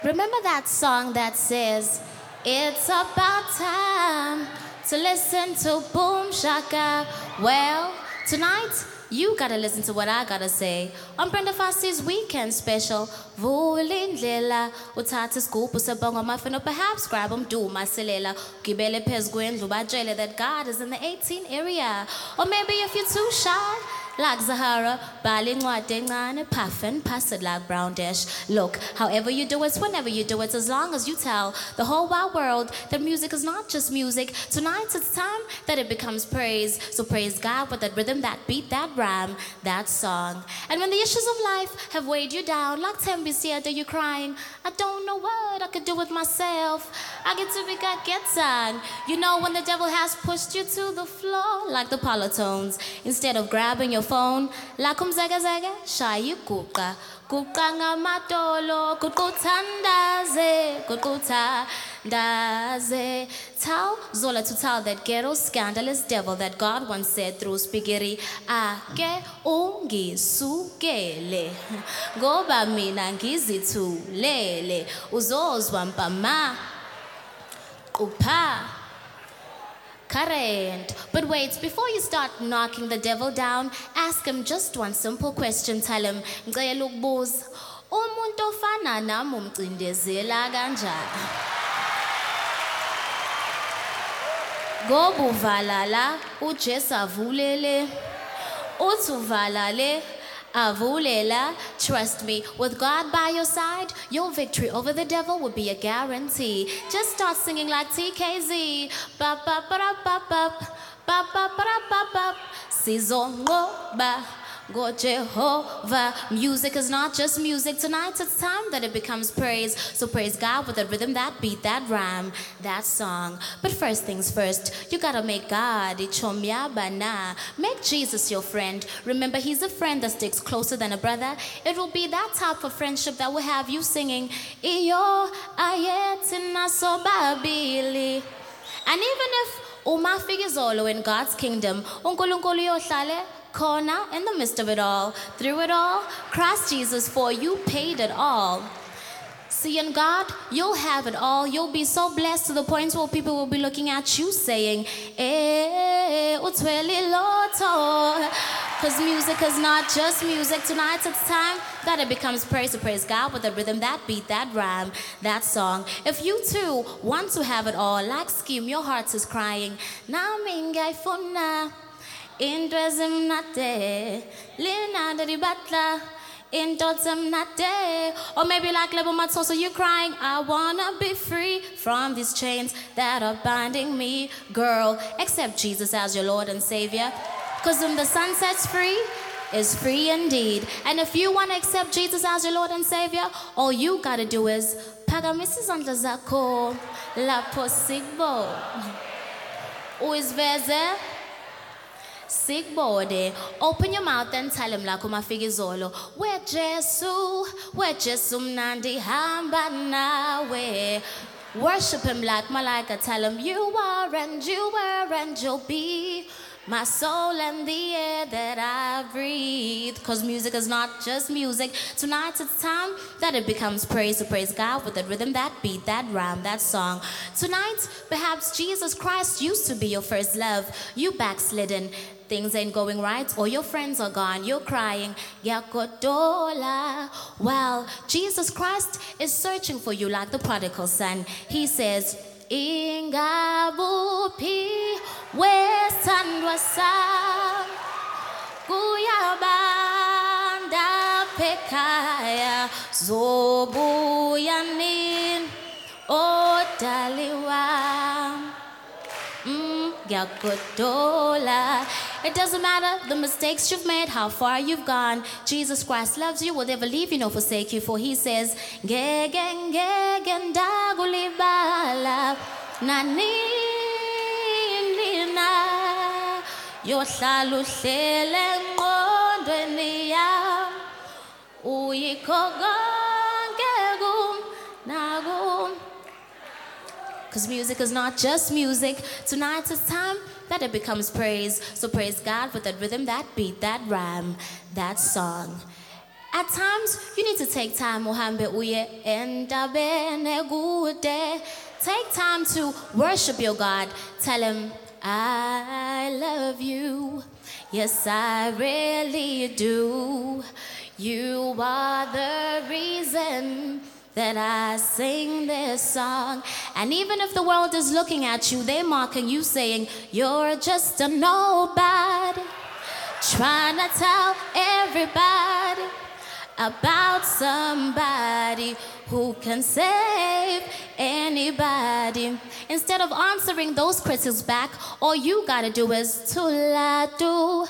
Remember that song that says, it's about time to listen to Boom Shaka? Well, tonight, you gotta listen to what I gotta say. On Brenda Fassie's weekend special, Vulindlela, uthatha isigubhu sebongo muffin, or perhaps grab umduma silela, gibele phezu kwendlu batshele that God is in the 18 area. Or maybe if you're too shy, like Zahara, bali incwadi encane, puff and pass it like brown dish. Look, however you do it, whenever you do it, as long as you tell the whole wide world that music is not just music. Tonight it's time that it becomes praise. So praise God with that rhythm, that beat, that rhyme, that song. And when the issues of life have weighed you down, like Tembisiada, you're crying, I don't know what I could do with myself. I get to be God gets on. You know when the devil has pushed you to the floor, like the polytones, instead of grabbing your phone, like umzegazege, shayi guqa. Guqa ngamadolo, guquthandaze, guquthandaze. Tell Zola to tell that ghetto scandalous devil that God once said through spaghetti, ake ungisukele, ngoba mina ngizithulele, uzozwa mpama, qupha. Current. But wait, before you start knocking the devil down, ask him just one simple question. Tell him, ngicela ukubuza, umuntu ofana nami umcindezela kanjani? Ngoba uvala la, uJesu avulele. Uthi uvala le, avulela. Trust me, with God by your side, your victory over the devil will be a guarantee. Just start singing like TKZ. Ba ba ba da ba ba ba ba ba da ba ba. Sizongoba. Go Jehovah. Music is not just music. Tonight it's time that it becomes praise. So praise God with the rhythm, that beat, that rhyme, that song. But first things first, you gotta make God ichomyabana. Make Jesus your friend. Remember, he's a friend that sticks closer than a brother. It will be that type of friendship that will have you singing Iyo ayetina sobabili. And even if Uma Figizolo in God's kingdom, unkulunkulu yohlale corner in the midst of it all, through it all, Christ Jesus for you paid it all. See, in God, you'll have it all. You'll be so blessed to the point where people will be looking at you saying, utweli loto. Because music is not just music. Tonight it's time that it becomes praise. To praise God with the rhythm, that beat, that rhyme, that song. If you too want to have it all, like Scheme, your heart is crying, Nami ngaifuna. Indrezim nate, lina dari batla, indotzim nate. Or maybe like Lebo Matoso, you're crying, I wanna be free from these chains that are binding me. Girl, accept Jesus as your Lord and Savior. Cause when the sun sets free, is free indeed. And if you wanna accept Jesus as your Lord and Savior, all you gotta do is phakamisa izandla zakho lapho sikbo. Uyiveze Sigbode, open your mouth and tell him like umafigizolo. Where Jesu mnandi hamba nawe. Worship him like Malaika. Tell him you are and you were and you'll be my soul and the air that I breathe. Cause music is not just music. Tonight it's time that it becomes praise. To praise God with the rhythm, that beat, that rhyme, that song. Tonight, perhaps Jesus Christ used to be your first love. You backslidden. Things ain't going right, or your friends are gone, you're crying, Yakodola. Well, Jesus Christ is searching for you like the prodigal son. He says, Ingabuphi wesandwa sam kuyabanda pekhaya zobuya nini odaliwa. It doesn't matter the mistakes you've made, how far you've gone. Jesus Christ loves you, will never leave you nor forsake you. For he says, ngeke ndakulibala nanini na yohlala uhlele engqondweni yami uyikho konke kum nakum. Because music is not just music. Tonight it's time that it becomes praise. So praise God with that rhythm, that beat, that rhyme, that song. At times, you need to take time, uhambe uye endabene kude. Take time to worship your God. Tell him, I love you. Yes, I really do. You are the reason that I sing this song. And even if the world is looking at you, they're mocking you, saying, you're just a nobody. Trying to tell everybody about somebody who can save anybody. Instead of answering those critics back, all you gotta do is do.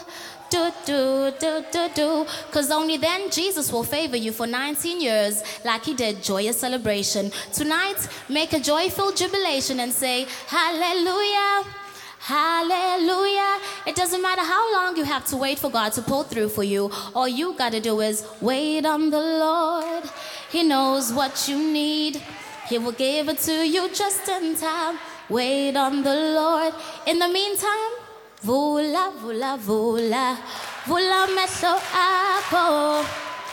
Cause only then Jesus will favor you for 19 years like he did joyous celebration. Tonight, make a joyful jubilation and say, hallelujah. Hallelujah. It doesn't matter how long you have to wait for God to pull through for you. All you gotta do is wait on the Lord. He knows what you need. He will give it to you just in time. Wait on the Lord. In the meantime, vula, vula, vula. Vula meso ako.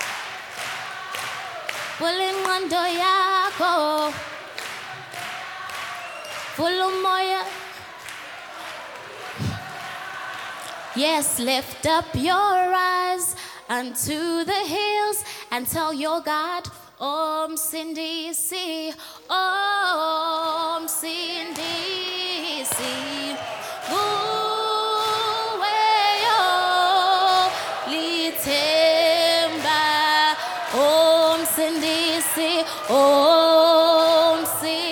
Vula ingqondo yakho. Vula umoya. Yes, lift up your eyes unto the hills and tell your God, Om Cindy si, Om Cindy si, Uweyo litemba, Om Cindy si, Om Cindy.